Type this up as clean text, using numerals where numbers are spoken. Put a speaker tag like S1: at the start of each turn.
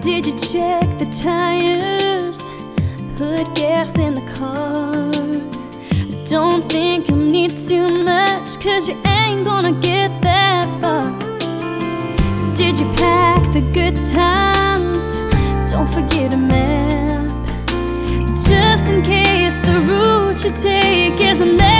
S1: Did you check the tires? Put gas in the car? Don't think you need too much, 'cause you ain't gonna get that far. Did you pack the good times? Don't forget a map, just in case the route you take isn't there.